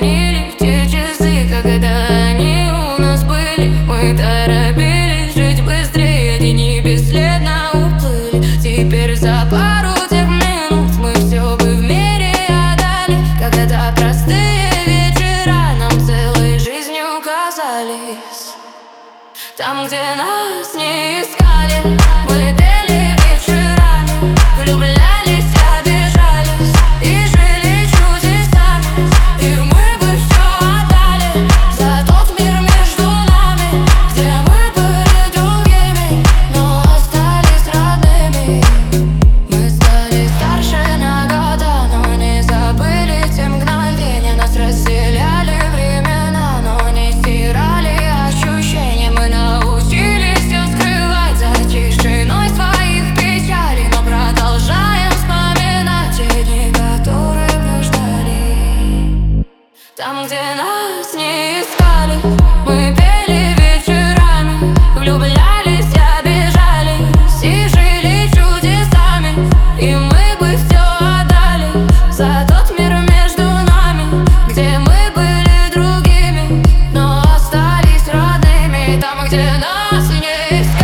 хранили те часы, когда они у нас были. Мы торопились жить быстрее, дни бесследно уплыли. Теперь за пару тех минут мы все бы в мире отдали. Когда простые вечера нам целой жизнью казались. Там, где нас не искали, мы пели вечерами, влюблялись, обижались и жили чудесами. И мы бы все отдали за тот мир между нами, где мы были другими, но остались родными. Мы стали старше на года, но не забыли те мгновения. Нас разделяли времена, но не стирали ощущения. Мы научились все скрывать за тишиной своих печалей, но продолжаем вспоминать те дни, которые мы ждали. Там, где нас не искали, мы пели вечерами, влюблялись, обижались и жили чудесами. И мы бы все отдали за тот мир между нами, где мы были другими, но остались родными. Там, где нас не искали.